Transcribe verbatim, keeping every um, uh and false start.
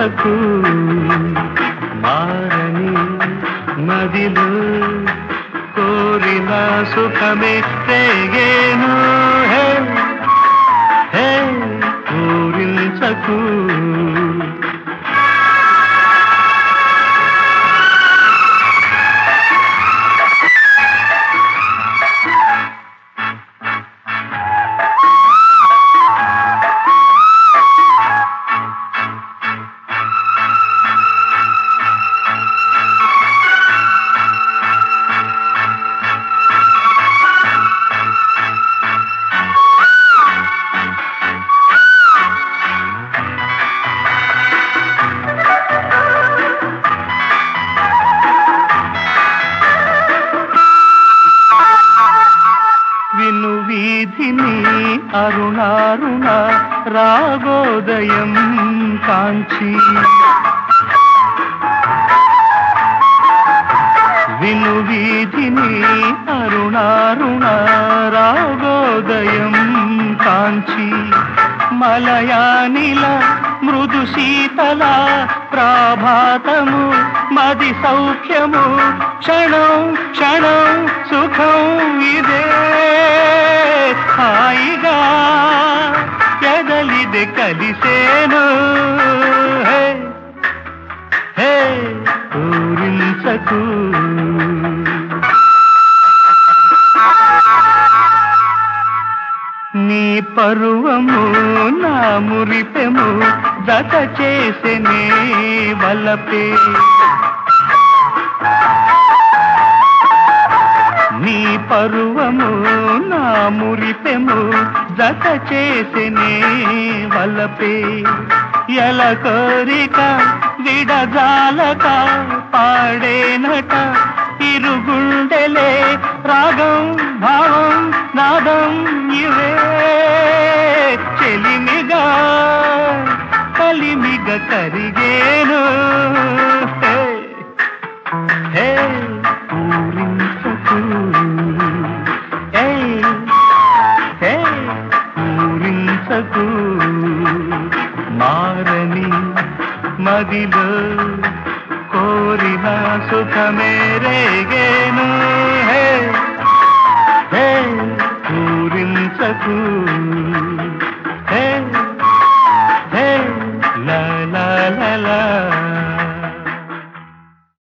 పూరించకు మారని మదిలో కోరిన సుఖమే రేగేను హే హే పూరించకు వీధిని అరుణారుణ రాగోదయం కాంచి విను వీధిని అరుణారుణ రాగోదయం కాంచి మలయానిల మృదు శీతల ప్రాభాతము మది సౌఖ్యము క్షణం క్షణం సుఖం ఇదే హాయిగా ఎదలిది కలిసేను హే హే పూరించకు నీ పరువము నా మురిపెము జత చేసెనే వలపే నీ పరువము నా మురిపెము జత చేసెనే వలపే ఎల కోరిక విడజాలక పాడేనట ఇరుగుండెలే రాగం భావం నాదం ఇవే చెలిమిగా కలిమిగ కరిగేను హే హే పూరించకు హే హే పూరించకు మారని మదిలో కోరిన సుఖమే రేగేను హే హే పూరించకు